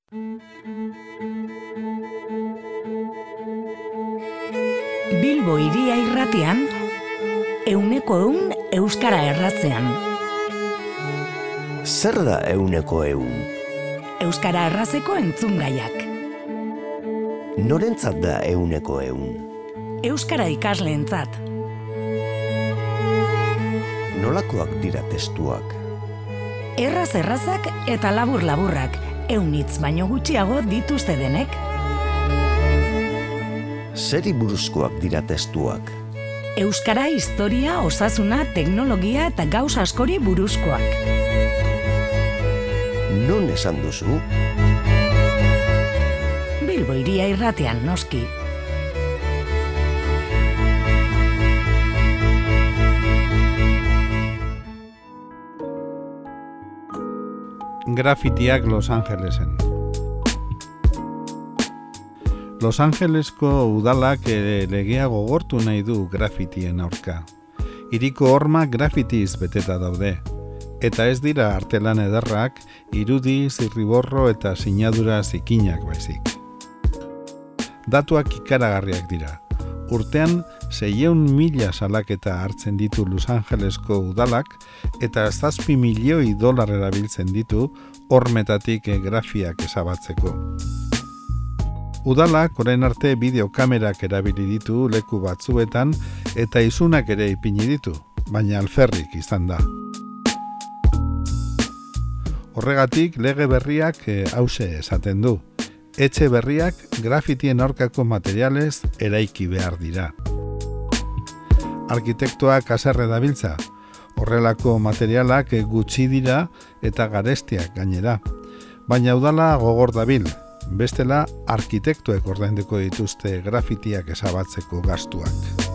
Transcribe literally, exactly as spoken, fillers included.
Bilbo Hiria Irratian, euneko eun euskara erratzean. Zer da euneko eun? Euskara errazeko entzungaiak. Norentzat da euneko eun? Euskara ikasleentzat. Nolakoak dira testuak? Erraz errazak eta labur laburrak, eunitz baino gutxiago dituzte denek. Zeri buruzkoak dira testuak? Euskara, historia, osasuna, teknologia eta gauz askori buruzkoak. Non esan duzu? Bilbo Hiria Irratian, noski. Grafitiak Los Angelesen. Los Angelesko udalak legea gogortu nahi du grafitien aurka. Hiriko hormak grafitiz beteta daude. Eta ez dira artelan ederrak, irudi, zirriborro eta sinadura zikinak baizik. Datuak ikaragarriak dira. Urtean, seiehun mila salaketa hartzen ditu Los Angelesko udalak eta zazpi milioi dolar erabiltzen ditu hormetatik grafiak ezabatzeko. Udalak orain arte bideokamerak erabili ditu leku batzuetan eta isunak ere ipini ditu, baina alferrik izan da. Horregatik lege berriak hause esaten du. Etxe berriak grafitien aurkako materialez eraiki behar dira. Arkitektoak haserre dabiltza, horrelako materialak gutxi dira eta garestiak gainera. Baina udala gogor dabil, bestela arkitektoek ordainduko dituzte grafitiak ezabatzeko gastuak.